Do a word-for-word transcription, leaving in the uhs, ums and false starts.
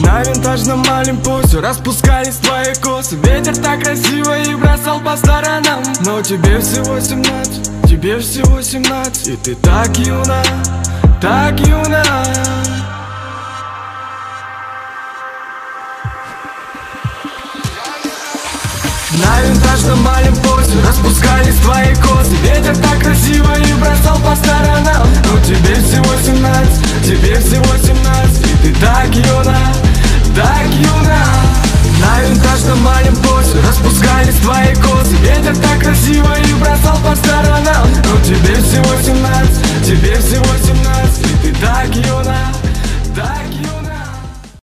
На винтажном Олимпосе распускались твои косы. Ветер так красиво и бросал по сторонам. Но тебе всего семнадцать, тебе всего семнадцать, и ты так юна, так юна. На винтажном Олимпосе распускались твои косы. Ветер так красиво и бросал по сторонам. Но тебе всего семнадцать, тебе всего семнадцать, и ты так юна, так юна. На винтажном Олимпосе распускались твои